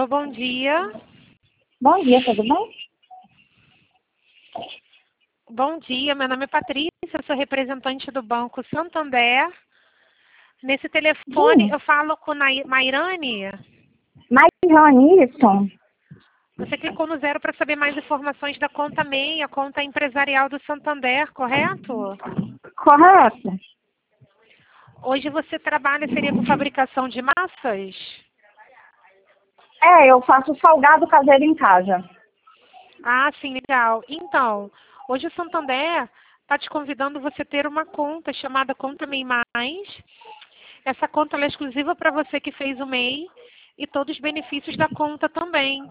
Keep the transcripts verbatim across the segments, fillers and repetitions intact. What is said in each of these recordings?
Alô, bom dia. Bom dia, tudo bem? Bom dia, meu nome é Patrícia, eu sou representante do Banco Santander. Nesse telefone Sim. eu falo com Nai- Mairane. Mairane, isso. Você clicou no zero para saber mais informações da conta M E I, a conta empresarial do Santander, correto? Correto. Hoje você trabalha, seria com fabricação de massas? É, eu faço salgado caseiro em casa. Ah, sim, legal. Então, hoje o Santander está te convidando você a ter uma conta chamada Conta M E I Mais. Essa conta ela é exclusiva para você que fez o M E I e todos os benefícios da conta também.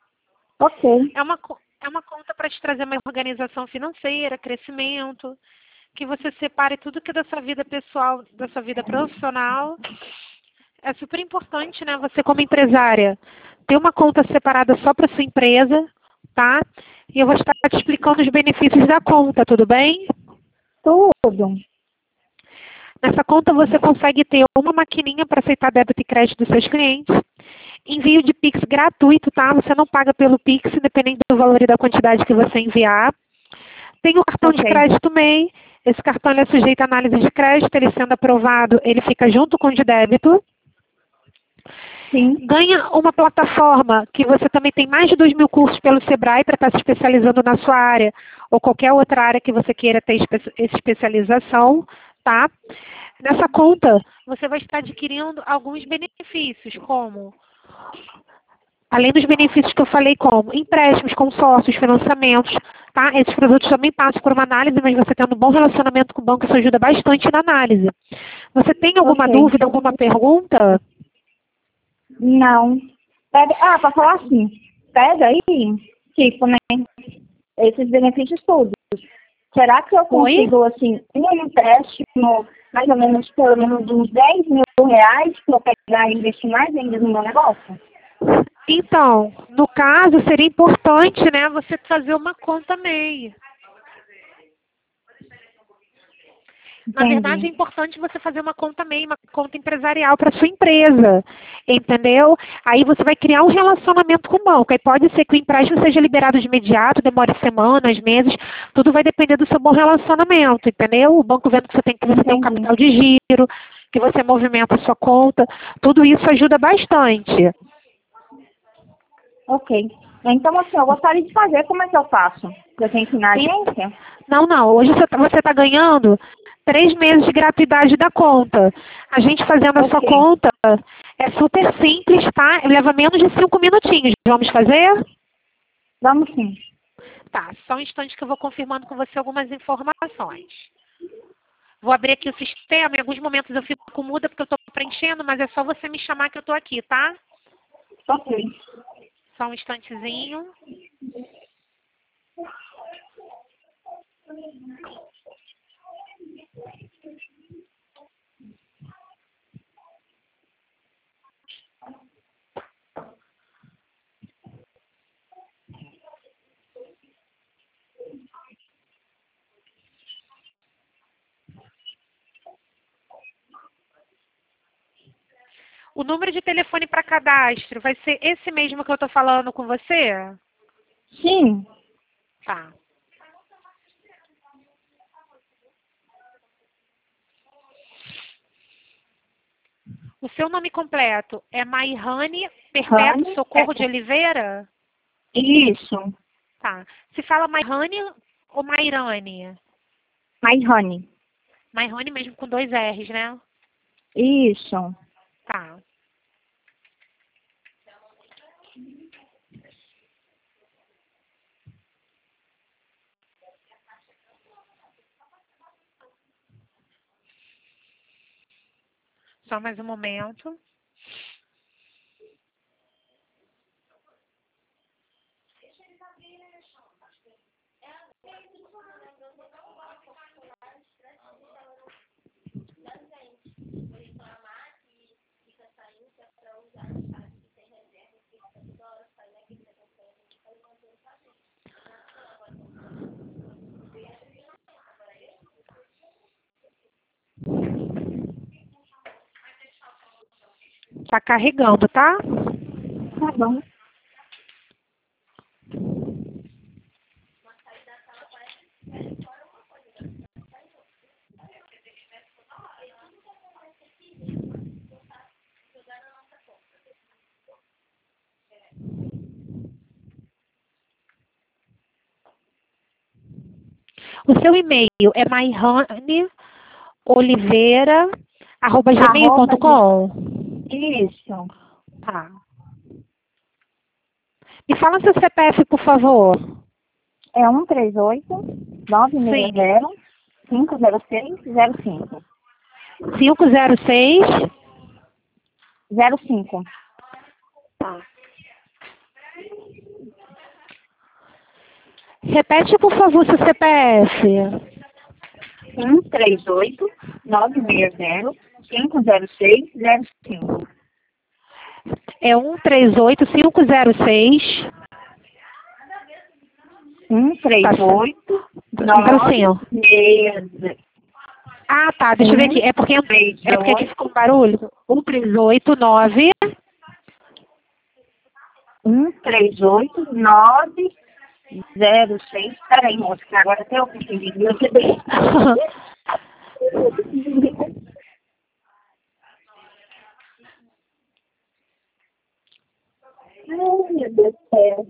Ok. É uma, co- é uma conta para te trazer uma organização financeira, crescimento, que você separe tudo que é da sua vida pessoal, da sua vida profissional. É super importante, né? Você como empresária ter uma conta separada só para sua empresa, tá? E eu vou estar te explicando os benefícios da conta, tudo bem? Tudo. Nessa conta você consegue ter uma maquininha para aceitar débito e crédito dos seus clientes. Envio de Pix gratuito, tá? Você não paga pelo Pix, independente do valor e da quantidade que você enviar. Tem o cartão de Ok. crédito M E I. Esse cartão ele é sujeito à análise de crédito. Ele sendo aprovado, ele fica junto com o de débito. Sim. Ganha uma plataforma que você também tem mais de dois mil cursos pelo Sebrae para estar se especializando na sua área ou qualquer outra área que você queira ter espe- especialização, tá? Nessa conta, você vai estar adquirindo alguns benefícios, como, além dos benefícios que eu falei, como empréstimos, consórcios, financiamentos, tá? Esses produtos também passam por uma análise, mas você tendo um bom relacionamento com o banco, isso ajuda bastante na análise. Você tem alguma Ok. dúvida, alguma pergunta? Não. Pega... Ah, para falar assim, pega aí, tipo, né, esses benefícios todos. Será que eu Oi? consigo, assim, um empréstimo, mais ou menos, pelo menos de uns dez mil reais, para eu pegar e investir mais ainda no meu negócio? Então, no caso, seria importante, né, você fazer uma conta M E I. Na verdade, é Entendi. importante você fazer uma conta M E I, uma conta empresarial para sua empresa, entendeu? Aí você vai criar um relacionamento com o banco. Aí pode ser que o empréstimo seja liberado de imediato, demore semanas, meses, tudo vai depender do seu bom relacionamento, entendeu? O banco vendo que você tem que você tem um Entendi. capital de giro, que você movimenta a sua conta, tudo isso ajuda bastante. Ok. Então, assim, eu gostaria de saber como é que eu faço. Eu tenho que ir na E- agência? Não, não. Hoje você está ganhando três meses de gratuidade da conta. A gente fazendo a sua Ok. conta é super simples, tá? Leva menos de cinco minutinhos. Vamos fazer? Vamos sim. Tá, só um instante que eu vou confirmando com você algumas informações. Vou abrir aqui o sistema. Em alguns momentos eu fico muda porque eu estou preenchendo, mas é só você me chamar que eu estou aqui, tá? Ok. Só um instantezinho. O número de telefone para cadastro vai ser esse mesmo que eu estou falando com você? Sim. Tá. O seu nome completo é Mairane Perpétuo Rani. Socorro de Oliveira? Isso. Tá. Se fala Mairane ou Mairane? Mais Rani. Mairane mesmo com dois R's, né? Isso. Tá. Só mais um momento. Tá carregando, tá? Tá bom. O seu e-mail é mairane oliveira arroba gmail ponto com? Isso. Tá. Me fala seu C P F, por favor. É um três oito, nove seis zero, cinco zero seis, zero cinco. cinco zero seis. zero cinco. Tá. Repete, por favor, seu C P F. um três oito, nove seis zero, cinco zero seis, zero cinco. É um três oito cinco zero seis. um três oito, Zero nove cinco. seis. Ah, tá. Deixa eu ver aqui. É porque, é porque aqui ficou um barulho. um três oito nove. um três oito, nove zero seis. Peraí, moça, que agora até eu consegui. Meu Deus. Ai, meu Deus do céu.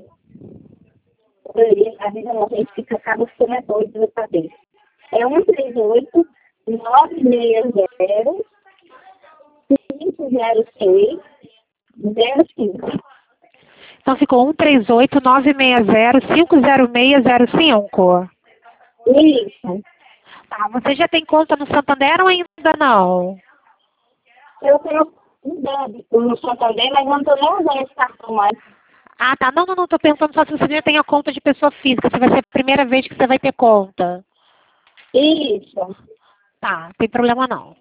A vida a gente fica acaba ficando doido na cabeça. É um três oito, nove seis zero, cinco zero seis, zero cinco. Então ficou um três oito nove seis zero cinco zero seis zero cinco. Isso. Tá, você já tem conta no Santander ou ainda não? Eu tenho um débito no Santander, mas não estou nem usando esse cartão mais. Ah, tá. Não, não, não. Tô perguntando só se você já tem a conta de pessoa física. Se vai ser a primeira vez que você vai ter conta. Isso. Tá, não tem problema não.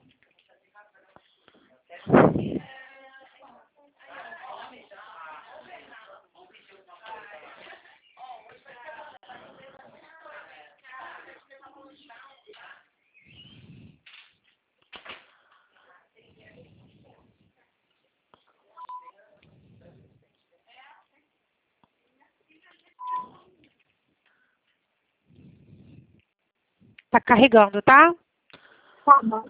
Tá carregando, tá? Tá bom.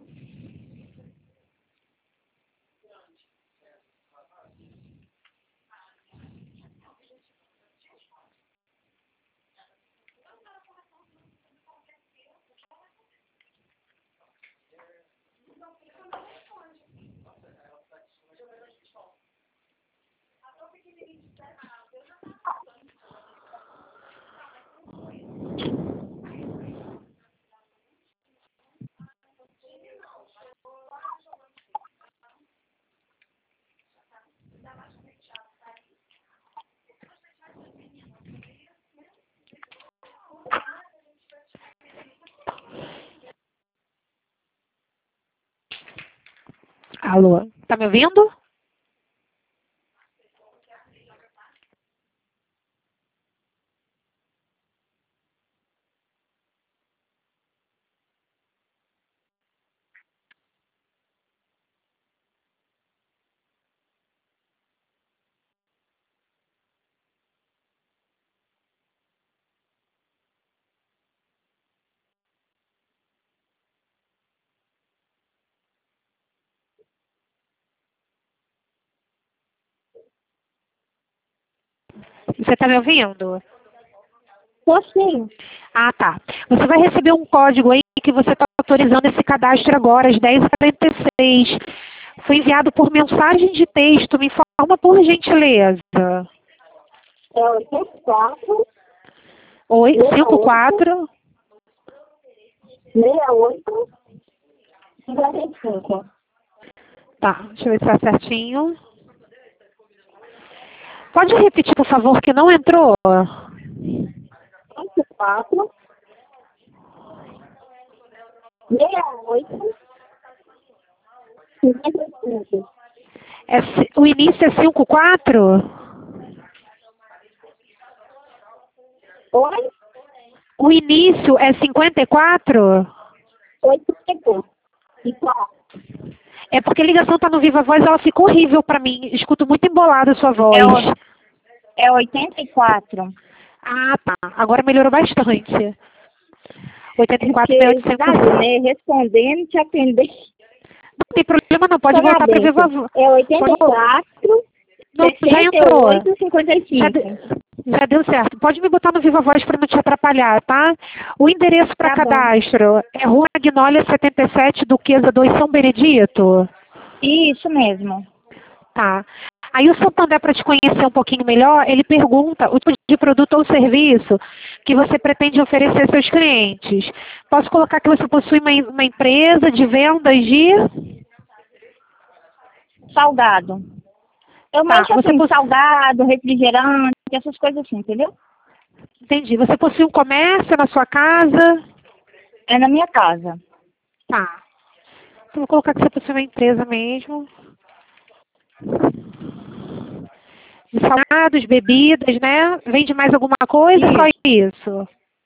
Alô, tá me ouvindo? Você tá me ouvindo? Tô sim. Ah, tá. Você vai receber um código aí que você está autorizando esse cadastro agora, às dez e quarenta e seis. Foi enviado por mensagem de texto. Me informa por gentileza. É oito quatro, Oi, cinco quatro. seis oito, cinquenta e cinco. Tá, deixa eu ver se tá certinho. Pode repetir, por favor, que não entrou? oito quatro, seis oito, cinquenta e cinco. É, ci- o início é cinco quatro? Oi? O início é cinquenta e quatro? oito cinco. E quatro. É porque a ligação tá no Viva Voz, ela ficou horrível pra mim. Escuto muito embolada a sua voz. É, o, é oitenta e quatro. Ah, tá. Agora melhorou bastante. oitenta e quatro, Porque, seiscentos e sabe, cinquenta. né? Respondendo, te atender. Não tem problema não, pode voltar para Viva Voz. É oitenta e quatro, Não, já sessenta e entrou. oito, cinquenta e Já, cinco. de- já deu certo. Pode me botar no Viva Voz para não te atrapalhar, tá? O endereço para Tá bom. cadastro é Rua Agnólia setenta e sete, Duquesa dois, São Benedito? Isso mesmo. Tá. Aí o Santander, para te conhecer um pouquinho melhor, ele pergunta o tipo de produto ou serviço que você pretende oferecer aos seus clientes. Posso colocar que você possui uma, uma empresa de vendas de... Salgado. Eu Tá, mexo você assim, possu... salgado, refrigerante, essas coisas assim, entendeu? Entendi. Você possui um comércio na sua casa? É na minha casa. Tá. Então, vou colocar que você possui uma empresa mesmo. De salgados, bebidas, né? Vende mais alguma coisa ou só isso?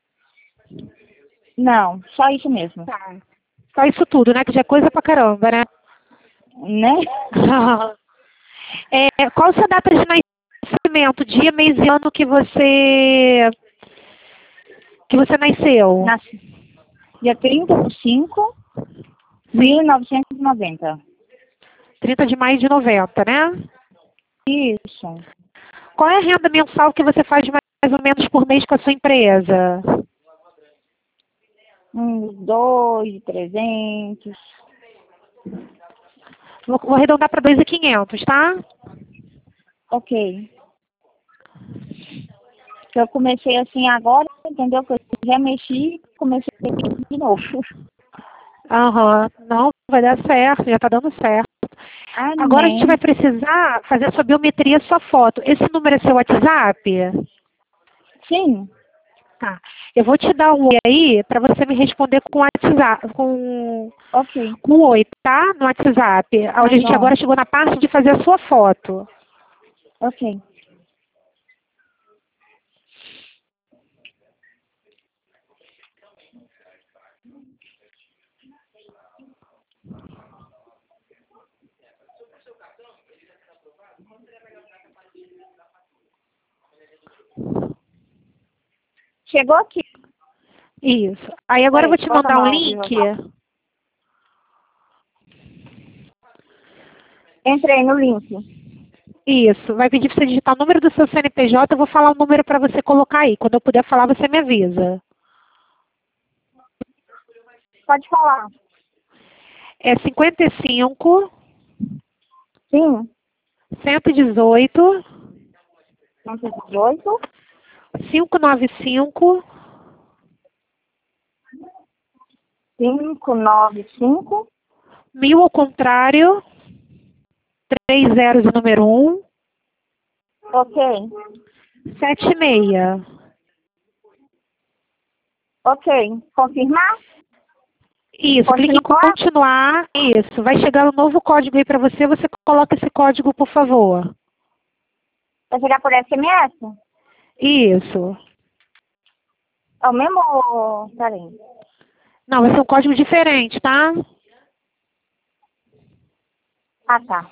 Não, só isso mesmo. Tá. Só isso tudo, né? Que já é coisa pra caramba, né? Né? É, qual a sua data de nascimento? Dia, mês e ano que você que você nasceu? Nasci dia trinta do cinco de mil novecentos e noventa. trinta de maio de noventa, né? Isso. Qual é a renda mensal que você faz mais ou menos por mês com a sua empresa? Uns dois, trezentos. Vou, vou arredondar para dois mil e quinhentos, tá? Ok. Eu comecei assim agora, entendeu? Que eu já mexi, comecei de novo. Aham, não, vai dar certo, já tá dando certo. Agora a gente vai Amém. precisar fazer a sua biometria, sua foto. Esse número é seu WhatsApp? Sim. Tá. Eu vou te dar um oi aí para você me responder com WhatsApp, com Ok. com oi, tá? No WhatsApp. Tá Onde a gente bom. agora chegou na parte de fazer a sua foto. Ok. Chegou aqui. Isso. Aí agora eu vou te Bota mandar um mal, link. Entrei no link. Isso. Vai pedir para você digitar o número do seu C N P J. Eu vou falar o número para você colocar aí. Quando eu puder falar, você me avisa. Pode falar. É cinquenta e cinco, Sim. cento e dezoito, cento e dezoito. quinhentos e noventa e cinco, cinco nove cinco. mil ao contrário, três zeros o número um, Ok. sete seis. Ok. Confirmar? Isso, clique em Continuar? continuar. Isso, vai chegar um novo código aí para você. Você coloca esse código, por favor. Vai chegar por S M S? Isso. É o mesmo... Peraí. Não, vai ser um código diferente, tá? Ah, tá.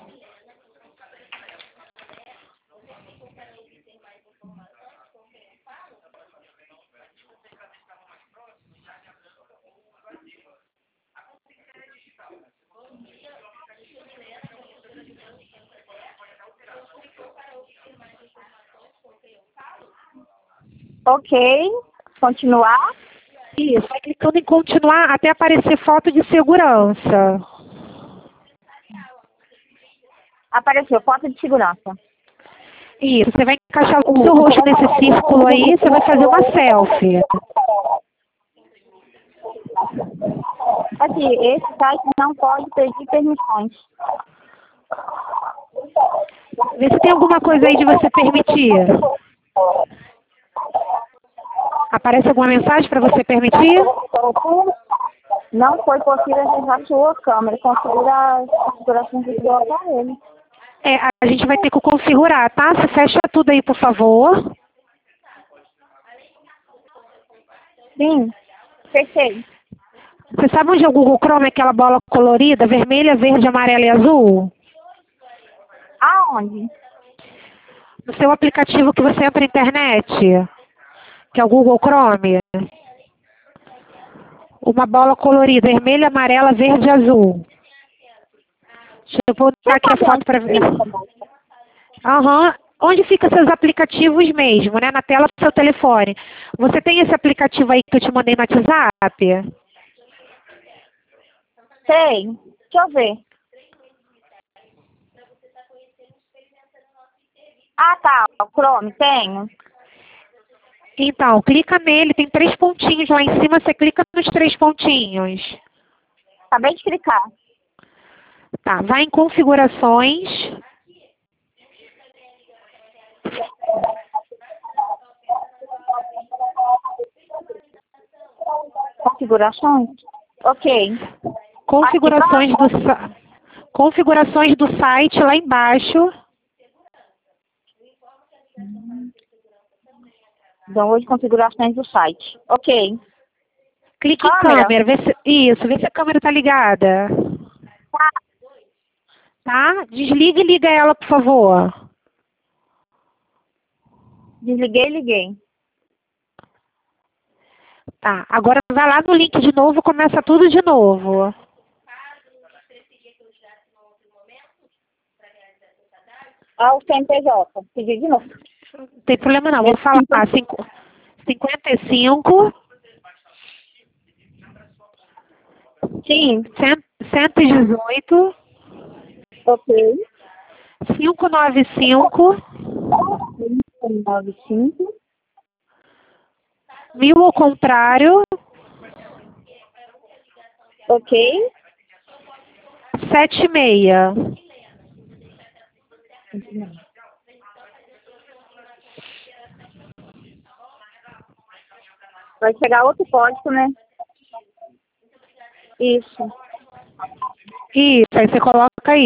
Ok. Continuar? Isso, vai clicando em continuar até aparecer foto de segurança. Apareceu foto de segurança. Isso, você vai encaixar o seu rosto nesse círculo aí, você vai fazer uma selfie. Aqui, esse site não pode pedir permissões. Vê se tem alguma coisa aí de você permitir. Aparece alguma mensagem para você permitir? Não foi possível acessar sua câmera. Configura a configuração do aparelho. É, a gente vai ter que configurar, tá? Você fecha tudo aí, por favor. Sim, fechei. Você sabe onde é o Google Chrome, aquela bola colorida, vermelha, verde, amarela e azul? Aonde? No seu aplicativo que você entra na internet, que é o Google Chrome. Uma bola colorida, vermelha, amarela, verde e azul. Deixa eu botar aqui a foto para ver. Aham. Onde ficam seus aplicativos mesmo, né? Na tela do seu telefone. Você tem esse aplicativo aí que eu te mandei no WhatsApp? Tem. Deixa eu ver. Ah, tá. O Chrome, tenho. Então, clica nele, tem três pontinhos lá em cima, você clica nos três pontinhos. Acabei de clicar. Tá, vai em configurações. Configurações? Ok. Configurações do, sa- configurações do site lá embaixo. Download de configurações do site. Ok. Clique em Câmera. câmera, vê se, isso, vê se a câmera tá ligada. Tá. Tá? Desliga e liga ela, por favor. Desliguei e liguei. Tá, agora vai lá no link de novo, começa tudo de novo. Ah, o C N P J. Pedi de novo. Não tem problema não, vou falar. Cinco, cinquenta e cinco, Sim. cento e dezoito, Ok. quinhentos e noventa e cinco, nove cinco. mil ao contrário, Ok. setenta e seis. Vai chegar outro código, né? Isso. Isso, aí você coloca aí.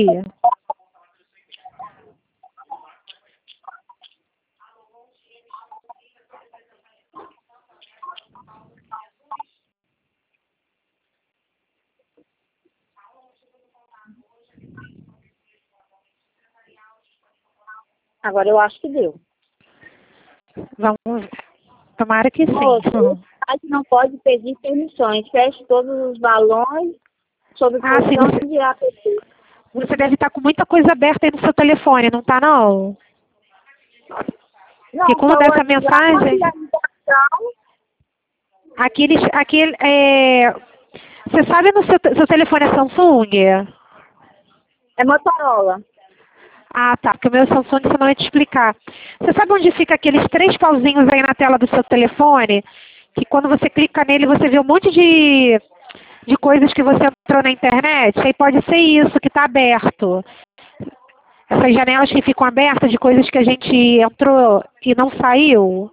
Agora eu acho que deu. Vamos ver. Tomara que sim. Moço, o site não pode pedir permissões. Feche todos os balões sob Ah, sim, posição você, de app. você deve estar com muita coisa aberta aí no seu telefone, não tá não? Não, Porque quando só dá o essa WhatsApp mensagem, e a ligação aqueles, aquele, é, você sabe no seu, seu telefone é Samsung? é Motorola. Ah, tá, porque o meu Samsung você não ia te explicar. Você sabe onde fica aqueles três pauzinhos aí na tela do seu telefone? Que quando você clica nele, você vê um monte de, de coisas que você entrou na internet? Aí pode ser isso, que está aberto. Essas janelas que ficam abertas de coisas que a gente entrou e não saiu.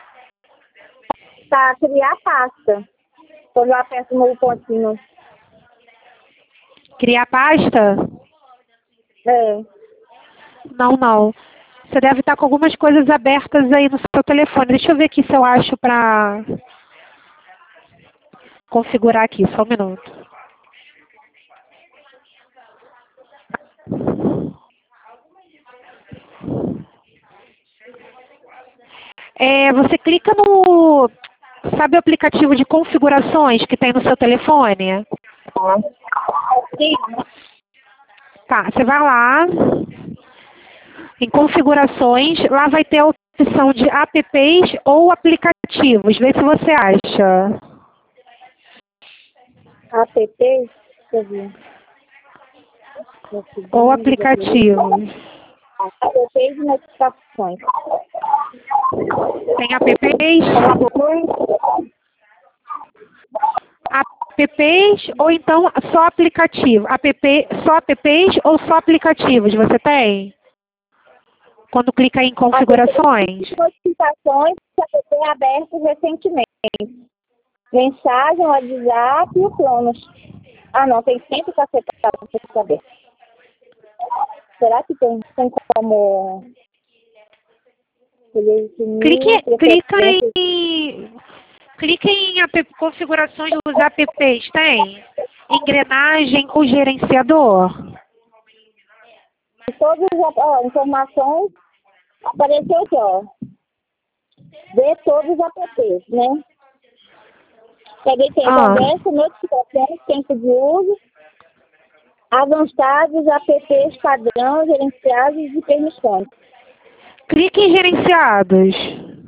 Tá, criar pasta. Quando eu aperto no pontinho. Criar pasta? É. Não, não. Você deve estar com algumas coisas abertas aí no seu telefone. Deixa eu ver aqui se eu acho para configurar aqui, só um minuto. É, você clica no... Sabe o aplicativo de configurações que tem no seu telefone? Sim. Tá, você vai lá, em configurações, lá vai ter a opção de apps ou aplicativos. Vê se você acha. App, deixa eu ver. Ou aplicativos. App de notificações. Tem apps, apps ou então só aplicativo. App, só apps ou só aplicativos você tem? Quando clica em configurações. Notificações que tem aberto recentemente. Mensagem, WhatsApp e o Cronos. Ah, não, tem sempre cacetado para saber. Será que tem, tem como... Clique, clica em... Clique em app, configurações dos apps, tem? Engrenagem ou gerenciador? Todas as informações apareceu aqui, ó. Ver todos os apps, né? Peguei tem Ah. conversa, notificações, tempo de uso, avançados, apps padrão, gerenciados e permissões. Clique em gerenciados.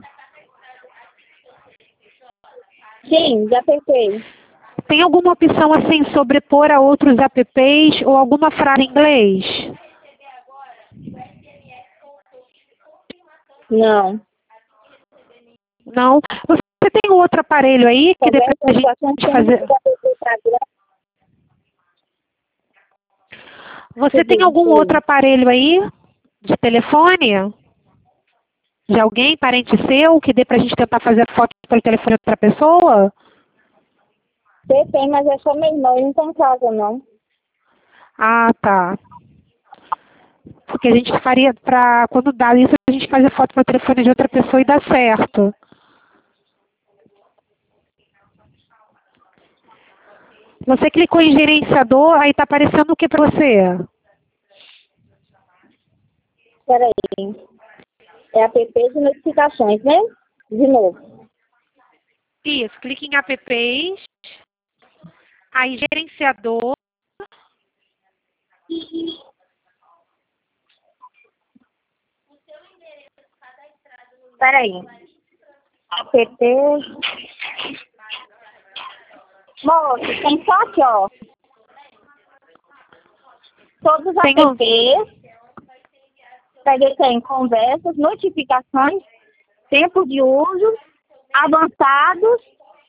Sim, já apertei. Tem alguma opção assim, sobrepor a outros apps ou alguma frase em inglês? Não. Não? Você tem um outro aparelho aí que dê pra gente fazer... Você tem algum outro aparelho aí de telefone? De alguém, parente seu, que dê pra gente tentar fazer foto pelo telefone de outra pessoa? Você tem, mas é só meu irmão, ele não tá em casa, não. Ah, tá. Porque a gente faria pra... Quando dá isso, a gente faz a foto pelo telefone de outra pessoa e dá certo. Você clicou em gerenciador, aí tá aparecendo o que pra você? Espera aí. É app de notificações, né? De novo. Isso, clique em apps, aí gerenciador. Espera aí. App. Moço, tem só aqui, ó. Todos os Tem um... apps. Peguei tem conversas, notificações, tempo de uso, avançados.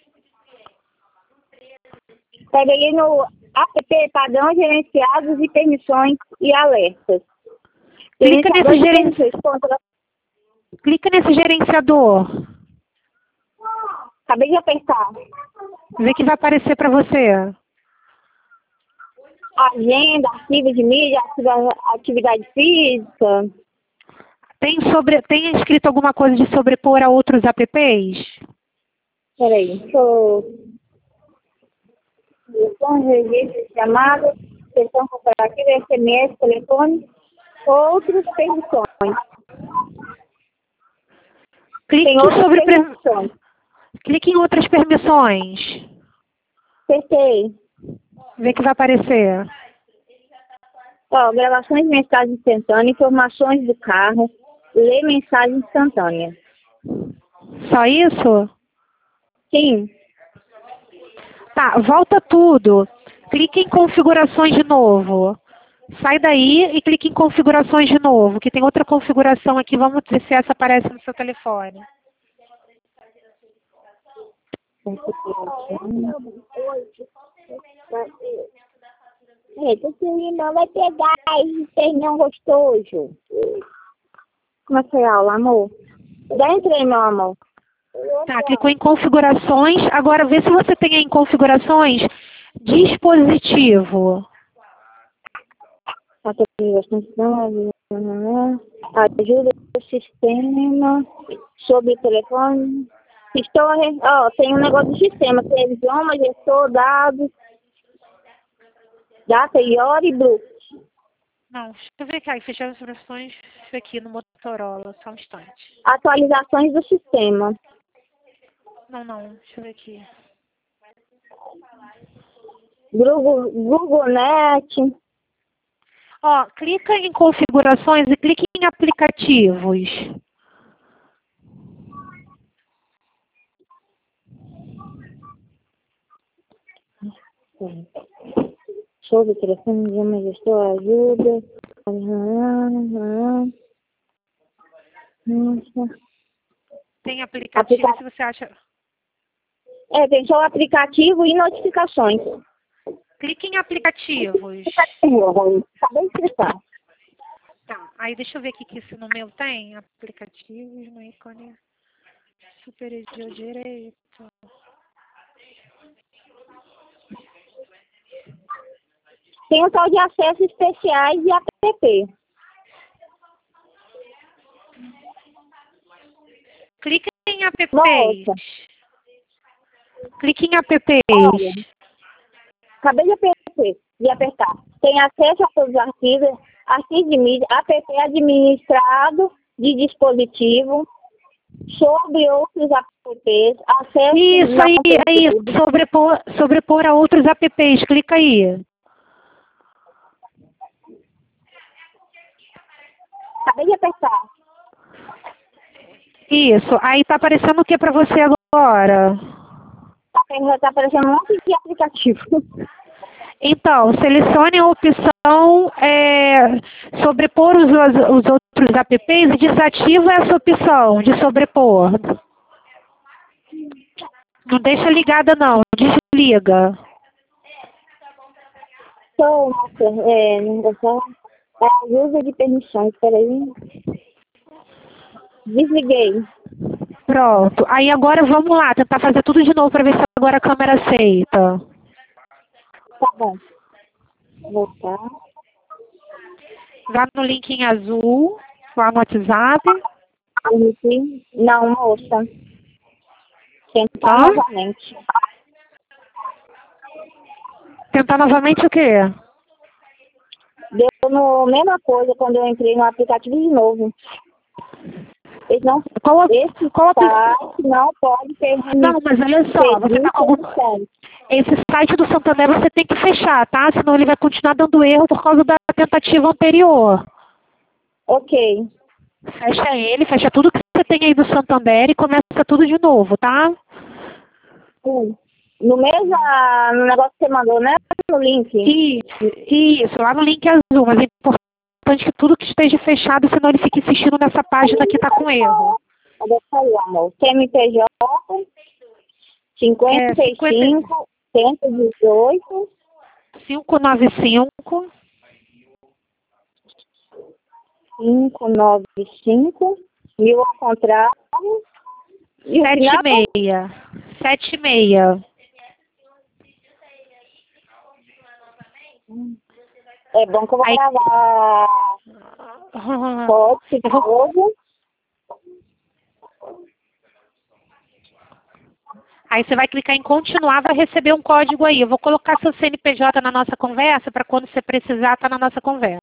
Peguei no app padrão, gerenciados e permissões e alertas. Clica nesse, geren... Contra... Clica nesse gerenciador. Acabei de apertar. Vê que vai aparecer para você. Agenda, arquivo de mídia, atividade física. Tem, sobre... Tem escrito alguma coisa de sobrepor a outros apps? Peraí, deixa eu... Telefone, registro, chamada, sessão cooperativa, S M S, telefone, outros permissões. Clique outras sobre permissões. Clique em outras permissões. Apertei. Vê que vai aparecer. Ó, gravações de mensagem instantânea, informações do carro, ler mensagem instantânea. Só isso? Sim. Tá, volta tudo. Clique em configurações de novo. Sai daí e clique em configurações de novo, que tem outra configuração aqui. Vamos ver se essa aparece no seu telefone. Eita, seu irmão vai pegar esse pernão gostoso. Como é que foi a aula, amor? Já entrei, meu amor. Tá, clicou em configurações. Agora vê se você tem aí em configurações dispositivo. Ajuda o sistema sobre o telefone. Estou, ó, tem um negócio de sistema, que é idioma, gestor, dados, data, I O R e Blue. Não, deixa eu ver aqui. Fechar as opções aqui no Motorola, só um instante. Atualizações do sistema. Não, não, deixa eu ver aqui. Google, Google Net. Ó, clica em configurações e clique em aplicativos. Show do telefone, idioma, gestor, ajuda. Tem aplicativo, Aplica... se você acha... É, tem só o aplicativo e notificações. Clique em aplicativos. Acabei de clicar. Tá, aí deixa eu ver aqui que se no meu tem. Aplicativos no ícone superior direito. Tem um tal de acessos especiais e app. Clique em apps. Nossa. Clique em apps. Olha, acabei de apertar, de apertar. Tem acesso a todos os arquivos, arquivo de mídia, app administrado de dispositivo, sobre outros apps, acesso Isso não aí, aí, perdido. sobrepor, sobrepor a outros apps, clica aí. Acabei de apertar. Isso, aí tá aparecendo o que para você agora? Tá, tá aparecendo um monte de aplicativo. Então, selecione a opção é, sobrepor os, os outros apps e desativa essa opção de sobrepor. Não deixa ligada não, desliga. Então, nossa, é, não só é, uso de permissões, peraí. Desliguei. Pronto. Aí agora vamos lá, tentar fazer tudo de novo para ver se agora a câmera aceita. Tá bom. Voltar. Vá no link em azul, lá no WhatsApp. Permitir. Não, moça. Tentar Tá? novamente. Tentar novamente o quê? Deu no mesma coisa quando eu entrei no aplicativo de novo. Esse, não, Qual, esse qual site não pode permitir. Não, mas olha só, você tá com algum... Esse site do Santander você tem que fechar, tá? Senão ele vai continuar dando erro por causa da tentativa anterior. Ok. Fecha ele, fecha tudo que você tem aí do Santander e começa tudo de novo, tá? Hum. No mesmo ah, no negócio que você mandou, né? No link. Isso, isso, lá no link azul, mas é importante que tudo que esteja fechado, senão ele fica insistindo nessa página que tá com erro. Cadê aí, amor? C M P J cinquenta e cinco, cento e dezoito, cinco nove cinco, cinco nove cinco, mil ao contrário. E o sete final? meia, sete meia. É bom que eu vou Aí... gravar foto de Eu vou... novo. Aí você vai clicar em continuar, vai receber um código aí. Eu vou colocar seu C N P J na nossa conversa, para quando você precisar, tá na nossa conversa.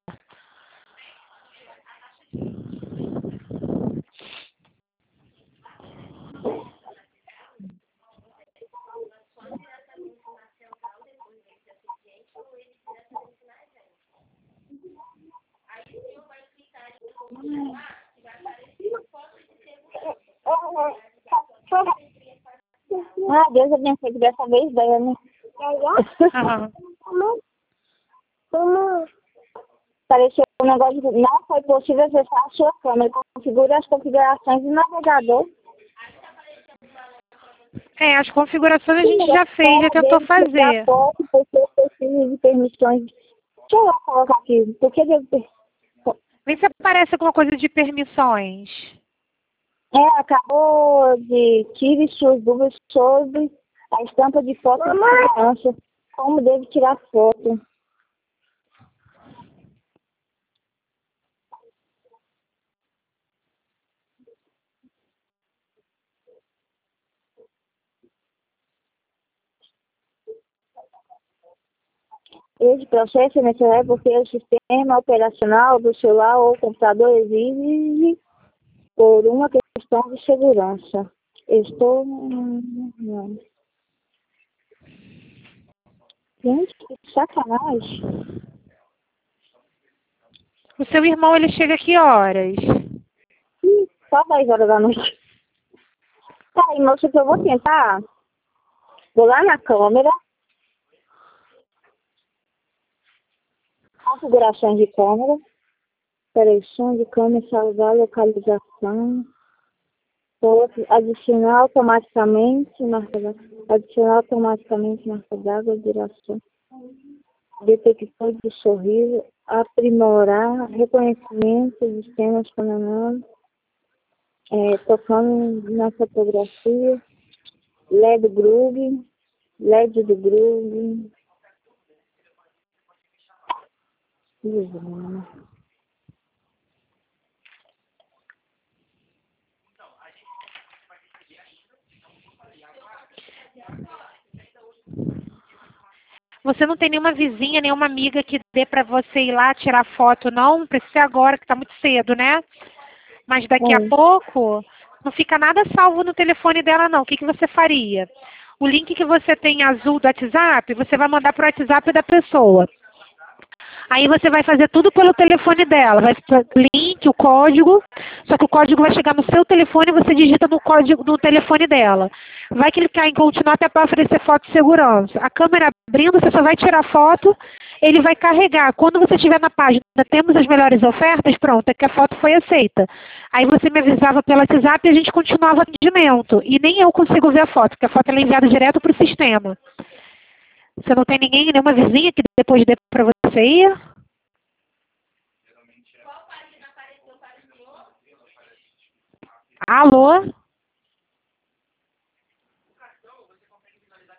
Ah, Deus abençoe que dessa vez daí, né? Uhum. Pareceu um negócio de... Não foi possível acessar a sua câmera. Configure as configurações do navegador. É, as configurações a gente já fez, já tentou fazer. Foto, porque eu preciso de permissões. Deixa eu colocar aqui. Porque eu... Vê se aparece alguma coisa de permissões. É, acabou de tire suas dúvidas sobre a estampa de foto de criança. Como deve tirar foto. Esse processo é necessário porque o sistema operacional do celular ou computador exige por uma questão de segurança. Estou... Não. Gente, que sacanagem. O seu irmão, ele chega aqui horas? Ih, só dez horas da noite. Tá aí, moça, que eu vou tentar. Vou lá na câmera. Configurações de câmera. Peraí, som de câmera, salvar, localização. Foto, adicionar automaticamente, marca d'água. Adicionar automaticamente marca d'água, direção. Detector de sorriso, aprimorar, reconhecimento de cenas panorâmicas, é, tocando na fotografia, L E D Groove, L E D do Groove. Uhum. Você não tem nenhuma vizinha, nenhuma amiga que dê para você ir lá tirar foto, não? Não precisa ser agora, que está muito cedo, né? Mas daqui a Hum. pouco, não fica nada salvo no telefone dela, não. O que, que você faria? O link que você tem azul do WhatsApp, você vai mandar para o WhatsApp da pessoa. Aí você vai fazer tudo pelo telefone dela, vai o link, o código, só que o código vai chegar no seu telefone e você digita no código no telefone dela. Vai clicar em continuar até para oferecer foto de segurança. A câmera abrindo, você só vai tirar foto, ele vai carregar. Quando você estiver na página, temos as melhores ofertas, pronto, é que a foto foi aceita. Aí você me avisava pelo WhatsApp e a gente continuava o atendimento. E nem eu consigo ver a foto, porque a foto ela é enviada direto para o sistema. Você não tem ninguém, nenhuma vizinha que depois dê para você ir? Alô?